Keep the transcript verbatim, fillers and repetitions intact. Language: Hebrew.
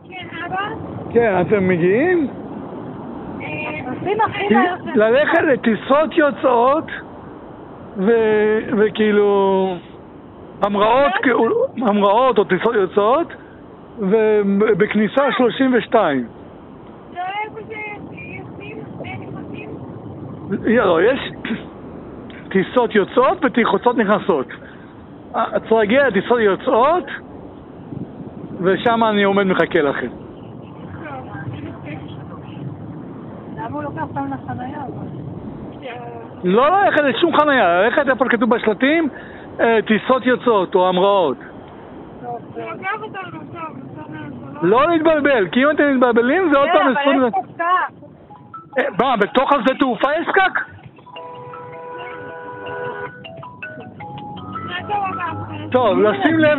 כן, אבא? כן, אתם מגיעים? ללכת לטיסות יוצאות וכאילו המראות המראות או טיסות יוצאות ובכניסה שלושים ושתיים. לא, איפה זה יוצאים? אין נכנסים? לא, יש טיסות יוצאות וטיסות נכנסות. את להגיע לטיסות יוצאות ושם אני עומד מחכה לכם. למה הוא לוקח פעם לחנייה? לא ללכת לשום חנייה, ללכת איפה כתוב בשלטים טיסות יוצאות או המראות. לא להתבלבל, כי אם אתם מתבלבלים זה עוד פעם עשרים... אבל יש פקק. מה, בתוך הזה תעופה יש פקק? טוב, לשים לב